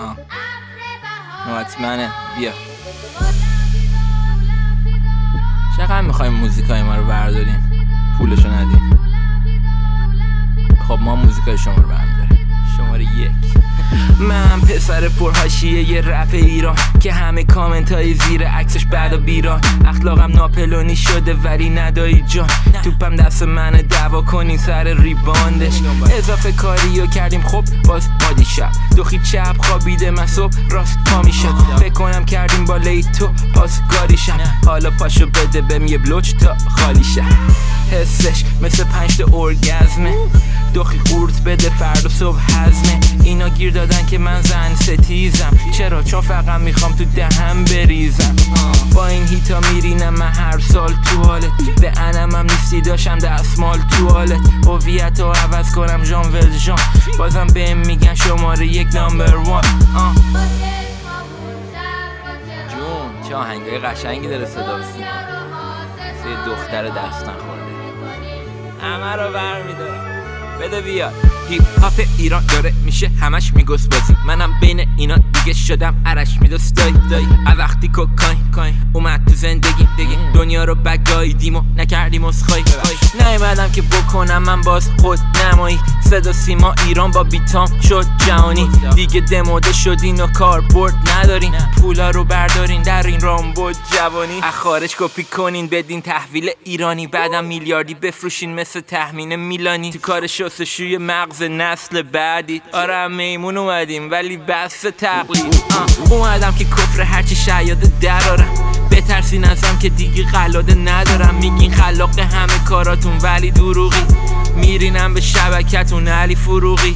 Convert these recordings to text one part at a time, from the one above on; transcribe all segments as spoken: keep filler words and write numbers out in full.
آه نوبت منه. بیا چقدر میخوایم موزیکای ما رو برداریم پولشو ندیم؟ خب ما موزیکای شما رو برمیداریم. شماره یک. من پسر پرحاشیه یه رپ ایران که همه کامنت های زیر عکسش بعد و بیران. اخلاقم ناپلونی شده ولی ندایی جان. توپم دست منه دعوا کنین سر ریباندش. اضافه کاریو کردیم خب باز ما دیشب دوخی چپ خوابیده من صبح راست پا میشم. فکر کنم کردیم با لیتو پاسگاریشم. حالا پاشو بده بهم یه بلوچ تا خالی شم. حسش مثل پنج تا ارگزمه. دوخی قورت بده فردا صبح هزمه. اینا گیر دادن که من زن ستیزم. چرا؟ چون فقط میخوام تو دهم بریزم. با این هیتا میرینم من هر سال تو حالت. به انمم نیستی داشتم دستمال تو حالت. هویت رو عوض کنم ژان ولژان. بازم بهم میگن شماره یک نامبر وان. جون چه آهنگای قشنگی داره صدا و سیما. مثل یه دختر دست نخورده همه رو برمیداره. بده بیاد. هیپ هاپ ایران داره میشه همش میگوس بازی. منم بین اینا دیگه شدم عرش میدوست دایی دایی. وقتی کوکاین کاین اومد تو زندگی دیگه دنیا رو بگاییدیم و نکردیم اسخای. نیومدم که بکنم من باز خود نمایی. صدا سیما ایران با بیتام شد جهانی. دیگه دموده شدین و کاربرد ندارین. پولا رو بردارین در این رامبد جوانی. از خارج کپی کنین بدین تحویل ایرانی. بعدم میلیاردی بفروشین مثل تخمین میلانی. تو کار شستشوی مغز نسل بعدی. آره میمون اومدیم ولی بس تقلید. اومدم که کفر هرچی شیاده درارم. بترسین ازم که دیگه قلاده ندارم. میگین خلاق همه کاراتون ولی دروغی. میرینم به شبکتون علی فروغی.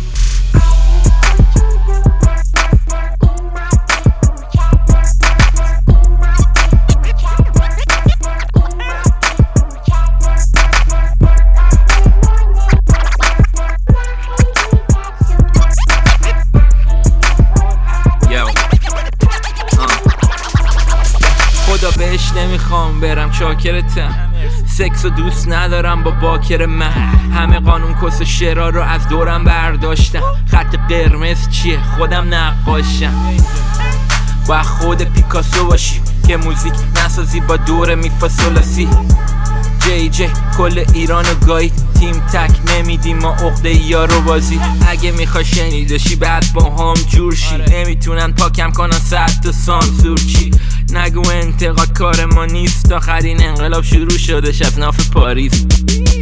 خدا بهش نمیخوام برم چاکرتم. سکس و دوست ندارم با باکر من. همه قانون کس و شرا رو از دورم برداشتم. خط قرمز چیه؟ خودم نقاشم. با خود پیکاسو باشی که موزیک نسازی با دور میفاسولاسی. جی جی کل ایرانو گایی. تیم تک نمیدیم ما عقده یارو بازی. اگه میخوای شنیدشی بعد با هم جور شی. نمیتونن پاکم کنن صد تا سانسور چی. نگو انتقاد کار ما نیست. آخرین انقلاب شروع شدش از ناف پاریس.